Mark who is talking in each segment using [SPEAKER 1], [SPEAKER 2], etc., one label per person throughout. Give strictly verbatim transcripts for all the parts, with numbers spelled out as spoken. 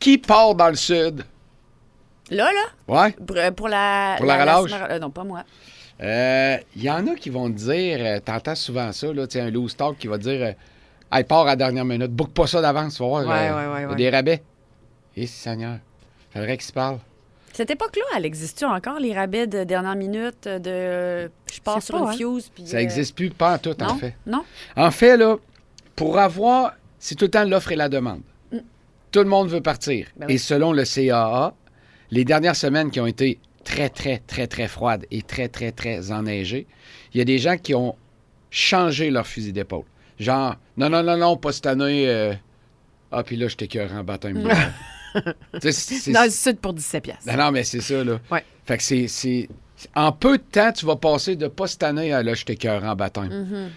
[SPEAKER 1] Qui part dans le sud?
[SPEAKER 2] Là, là?
[SPEAKER 1] Ouais.
[SPEAKER 2] Pour, euh, pour la...
[SPEAKER 1] Pour la relâche?
[SPEAKER 2] la- euh, non, pas moi.
[SPEAKER 1] Il euh, y en a qui vont te dire, euh, t'entends souvent ça, là, un loose talk qui va te dire, euh, hey, part à la dernière minute, book pas ça d'avance, tu vas voir,
[SPEAKER 2] Ouais,
[SPEAKER 1] euh,
[SPEAKER 2] ouais, ouais,
[SPEAKER 1] y a
[SPEAKER 2] ouais.
[SPEAKER 1] des rabais. Eh, Seigneur, faudrait qu'ils se parlent.
[SPEAKER 2] Cette époque-là, elle existe-tu encore, les rabais de dernière minute, de je pars
[SPEAKER 3] C'est
[SPEAKER 2] sur
[SPEAKER 3] pas,
[SPEAKER 2] une fuse? Puis,
[SPEAKER 1] Ça
[SPEAKER 2] euh,
[SPEAKER 1] n'existe plus, pas en tout,
[SPEAKER 2] non?
[SPEAKER 1] en fait.
[SPEAKER 2] Non?
[SPEAKER 1] En fait, là, pour avoir, c'est tout le temps l'offre et la demande.
[SPEAKER 2] Mm.
[SPEAKER 1] Tout le monde veut partir.
[SPEAKER 2] Ben oui.
[SPEAKER 1] Et selon le C A A, les dernières semaines qui ont été très, très, très, très froides et très, très, très enneigées, il y a des gens qui ont changé leur fusil d'épaule. Genre, non, non, non, non, pas cette année. euh, Ah, puis là, je t'écœure en baptême d'hiver. Tu sais, c'est- c'est-
[SPEAKER 3] Dans le sud pour dix-sept piastres.
[SPEAKER 1] non, non, mais c'est ça, là.
[SPEAKER 3] Ouais.
[SPEAKER 1] Fait que c'est, c'est... En peu de temps, tu vas passer de pas cette année à là, je t'écœure en baptême.
[SPEAKER 2] Mhm.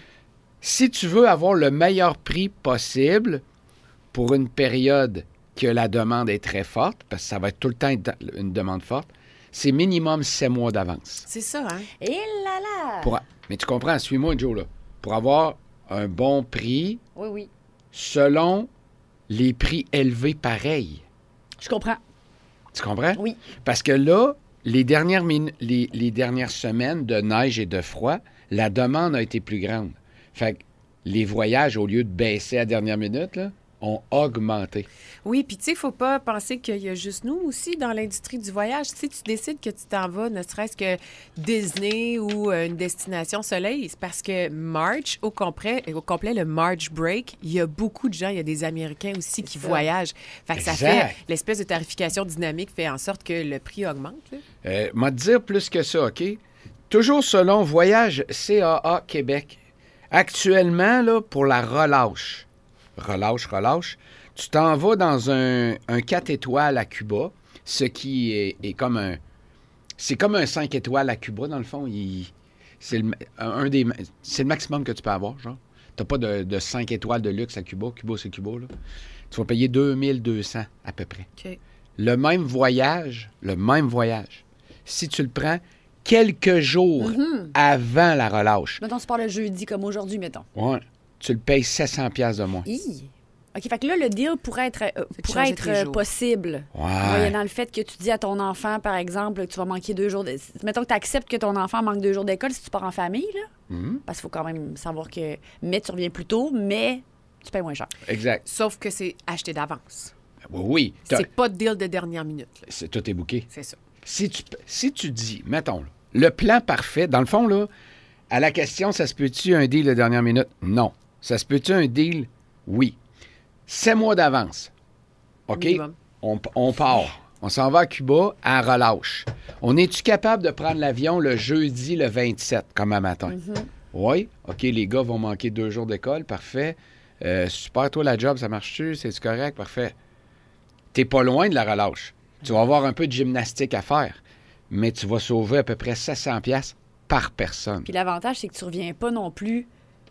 [SPEAKER 1] Si tu veux avoir le meilleur prix possible pour une période que la demande est très forte, parce que ça va être tout le temps une demande forte, c'est minimum sept mois d'avance.
[SPEAKER 3] C'est ça, hein?
[SPEAKER 2] Et là là!
[SPEAKER 1] Pour... Mais tu comprends, suis-moi, Joe, là. Pour avoir un bon prix
[SPEAKER 2] Oui, oui.
[SPEAKER 1] selon les prix élevés pareils.
[SPEAKER 2] Je comprends.
[SPEAKER 1] Tu comprends?
[SPEAKER 2] Oui.
[SPEAKER 1] Parce que là, les dernières, min- les, les dernières semaines de neige et de froid, la demande a été plus grande. Fait que les voyages, au lieu de baisser à la dernière minute, là, ont augmenté.
[SPEAKER 3] Oui, puis tu sais, il faut pas penser qu'il y a juste nous aussi dans l'industrie du voyage. Tu sais, tu décides que tu t'en vas, ne serait-ce que Disney ou euh, une destination soleil, c'est parce que March, au complet, au complet, le March Break, il y a beaucoup de gens, il y a des Américains aussi qui
[SPEAKER 2] ça.
[SPEAKER 3] voyagent. Fait que ça
[SPEAKER 1] Exact.
[SPEAKER 3] fait, l'espèce de tarification dynamique fait en sorte que le prix augmente. Là.
[SPEAKER 1] Euh, m'a te dire plus que ça, OK? Toujours selon Voyage C A A Québec. Actuellement, là, pour la relâche, relâche, relâche, tu t'en vas dans un, un quatre étoiles à Cuba, ce qui est, est comme un... C'est comme un cinq étoiles à Cuba, dans le fond. Il- c'est, le, un des, c'est le maximum que tu peux avoir, genre. Tu n'as pas de, de cinq étoiles de luxe à Cuba. Cuba, c'est Cuba, là. Tu vas payer deux mille deux cents à peu près.
[SPEAKER 3] OK.
[SPEAKER 1] Le même voyage, le même voyage, si tu le prends quelques jours
[SPEAKER 2] Mhm.
[SPEAKER 1] avant la relâche,
[SPEAKER 2] Mettons, tu pars le jeudi comme aujourd'hui, mettons.
[SPEAKER 1] ouais, tu le payes sept cents piastres de moins.
[SPEAKER 2] Hi. OK, fait que là, le deal pourrait être, euh,
[SPEAKER 3] Fait que
[SPEAKER 2] pourrait
[SPEAKER 3] changer
[SPEAKER 2] être
[SPEAKER 3] tes
[SPEAKER 2] euh,
[SPEAKER 3] jours.
[SPEAKER 2] possible.
[SPEAKER 1] Ouais.
[SPEAKER 2] Moyennant le fait que tu dis à ton enfant, par exemple, que tu vas manquer deux jours de... Mettons que tu acceptes que ton enfant manque deux jours d'école si tu pars en famille, là.
[SPEAKER 1] Mhm.
[SPEAKER 2] Parce qu'il faut quand même savoir que... Mais tu reviens plus tôt, mais tu payes moins cher.
[SPEAKER 1] Exact.
[SPEAKER 3] Sauf que c'est acheté d'avance.
[SPEAKER 1] Oui, oui. t'as-
[SPEAKER 3] C'est pas de deal de dernière minute. là.
[SPEAKER 1] c'est, tout est bouqué.
[SPEAKER 3] C'est ça.
[SPEAKER 1] Si tu, si tu dis, mettons, là, le plan parfait, dans le fond, là, à la question, ça se peut-tu un deal de dernière minute? Non. Ça se peut-tu un deal? Oui. Sept mois d'avance. OK?
[SPEAKER 3] Minimum.
[SPEAKER 1] On, on part. On s'en va à Cuba à relâche. On est-tu capable de prendre l'avion le jeudi le vingt-sept, comme un matin? Oui. OK, les gars vont manquer deux jours d'école. Parfait. Euh, super, toi, la job, ça marche-tu? C'est-tu correct? Parfait. T'es pas loin de la relâche. Tu vas avoir un peu de gymnastique à faire, mais tu vas sauver à peu près sept cents piastres par personne.
[SPEAKER 2] Puis l'avantage, c'est que tu reviens pas non plus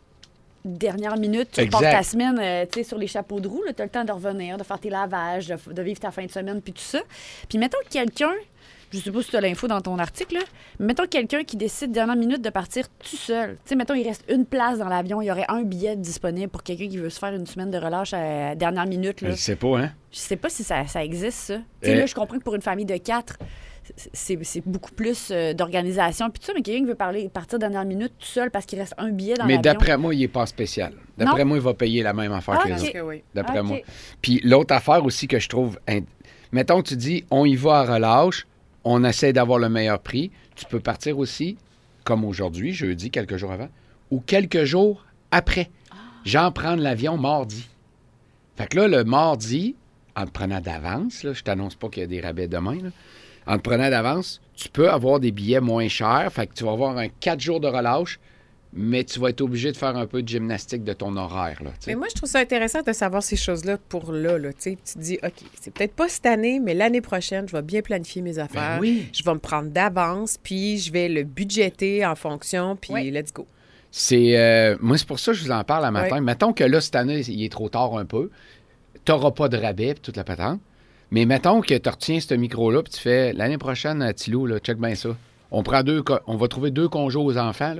[SPEAKER 2] dernière minute. Tu
[SPEAKER 1] Exact.
[SPEAKER 2] repars ta semaine euh, tu sais, sur les chapeaux de roue. Tu as le temps de revenir, de faire tes lavages, de, de vivre ta fin de semaine, puis tout ça. Puis mettons que quelqu'un, je sais pas si tu as l'info dans ton article, là, mais mettons quelqu'un qui décide dernière minute de partir tout seul. Tu sais, mettons, il reste une place dans l'avion, il y aurait un billet disponible pour quelqu'un qui veut se faire une semaine de relâche à dernière minute. Là.
[SPEAKER 1] Je sais pas, hein?
[SPEAKER 2] Je sais pas si ça, ça existe, ça. Tu sais,
[SPEAKER 1] Euh.
[SPEAKER 2] là, je comprends que pour une famille de quatre, c'est, c'est beaucoup plus euh, d'organisation. Puis tout ça, mais quelqu'un qui veut parler, partir dernière minute tout seul parce qu'il reste un billet dans
[SPEAKER 1] Mais
[SPEAKER 2] l'avion.
[SPEAKER 1] d'après moi, il n'est pas spécial. D'après
[SPEAKER 2] Non?
[SPEAKER 1] moi, il va payer la même affaire
[SPEAKER 2] Ah,
[SPEAKER 1] que les
[SPEAKER 2] ok.
[SPEAKER 1] autres.
[SPEAKER 3] Que oui.
[SPEAKER 1] D'après
[SPEAKER 2] Ah, ok.
[SPEAKER 1] moi. Puis l'autre affaire aussi que je trouve... in- Mettons que tu dis, on y va à relâche, on essaie d'avoir le meilleur prix. Tu peux partir aussi, comme aujourd'hui, jeudi, quelques jours avant, ou quelques jours après. Genre prendre l'avion mardi. Fait que là, le mardi, en te prenant d'avance, là, je t'annonce pas qu'il y a des rabais demain, là, en te prenant d'avance, tu peux avoir des billets moins chers. Fait que tu vas avoir un quatre jours de relâche, mais tu vas être obligé de faire un peu de gymnastique de ton horaire. Là, tu sais.
[SPEAKER 3] Mais moi, je trouve ça intéressant de savoir ces choses-là pour là. là tu sais. Tu te dis, OK, c'est peut-être pas cette année, mais l'année prochaine, je vais bien planifier mes affaires.
[SPEAKER 1] Ben oui.
[SPEAKER 3] Je vais me prendre d'avance, puis je vais le budgéter en fonction, puis
[SPEAKER 2] Oui.
[SPEAKER 3] let's go.
[SPEAKER 1] C'est, euh, moi, c'est pour ça que je vous en parle à matin.
[SPEAKER 3] Ouais.
[SPEAKER 1] Mettons que là, cette année, il est trop tard un peu. Tu n'auras pas de rabais et toute la patente. Mais mettons que tu retiens ce micro-là puis tu fais l'année prochaine, Tilou, là, check bien ça. On prend deux, co- on va trouver deux congés aux enfants, là.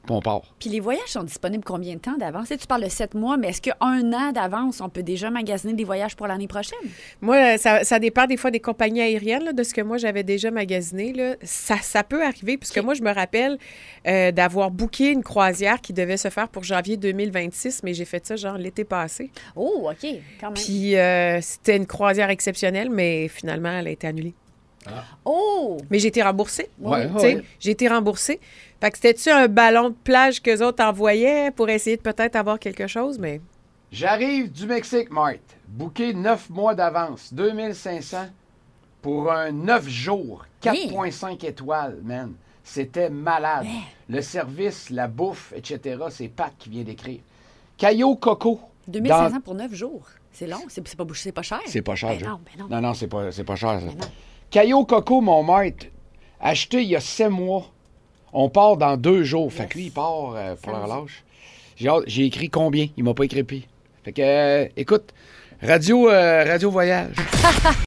[SPEAKER 1] puis on part.
[SPEAKER 2] Puis les voyages sont disponibles combien de temps d'avance? Tu sais, tu parles de sept mois, mais est-ce qu'un an d'avance, on peut déjà magasiner des voyages pour l'année prochaine?
[SPEAKER 3] Moi, ça, ça dépend des fois des compagnies aériennes, là, de ce que moi, j'avais déjà magasiné. Là. Ça, ça peut arriver, puisque
[SPEAKER 2] OK.
[SPEAKER 3] moi, je me rappelle euh, d'avoir booké une croisière qui devait se faire pour janvier deux mille vingt-six, mais j'ai fait ça genre l'été passé.
[SPEAKER 2] Oh, OK, quand même.
[SPEAKER 3] Puis euh, c'était une croisière exceptionnelle, mais finalement, elle a été annulée.
[SPEAKER 2] Oh!
[SPEAKER 3] Mais j'ai été remboursée.
[SPEAKER 1] Ouais,
[SPEAKER 3] Tu sais,
[SPEAKER 1] ouais.
[SPEAKER 3] J'ai été remboursée. Fait que c'était-tu un ballon de plage qu'eux autres envoyaient pour essayer de peut-être avoir quelque chose, mais...
[SPEAKER 1] J'arrive du Mexique, Marthe. Booké neuf mois d'avance, deux mille cinq cents pour un neuf jours, quatre virgule cinq étoiles, man. C'était malade. Le service, la bouffe, et cetera, c'est Pat qui vient d'écrire. Cayo Coco.
[SPEAKER 2] deux mille cinq cents
[SPEAKER 1] dans-
[SPEAKER 2] pour neuf jours. C'est long, c'est c'est pas, c'est pas cher.
[SPEAKER 1] C'est pas cher,
[SPEAKER 2] Ben
[SPEAKER 1] Joe.
[SPEAKER 2] non, ben non.
[SPEAKER 1] Non, non, c'est pas, c'est pas cher, ça.
[SPEAKER 2] Ben non.
[SPEAKER 1] Caillot Coco, mon maître, acheté il y a sept mois. On part dans deux jours. Fait
[SPEAKER 2] Yes.
[SPEAKER 1] que lui, il part euh, pour la
[SPEAKER 2] Samedi.
[SPEAKER 1] relâche. J'ai, hâte- j'ai écrit combien? Il m'a pas écrit pire. Fait que, euh, écoute, radio, euh, radio voyage.